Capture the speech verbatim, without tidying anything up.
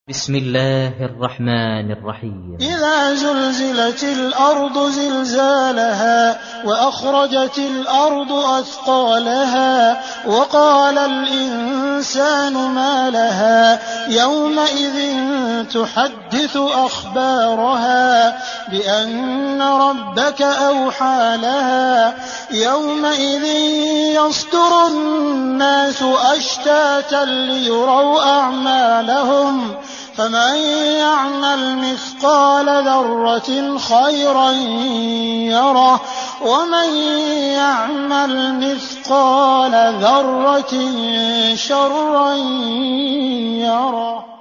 بسم الله الرحمن الرحيم. إذا زلزلت الأرض زلزالها وأخرجت الأرض أثقالها وقال الإنسان ما لها يومئذ تحدث أخبارها بأن ربك أوحى لها يومئذ يصدر الناس أشتاتا ليروا أعمالهم فمن يعمل مثقال ذرة خيرا يره ومن يعمل مثقال ذرة شرا يره.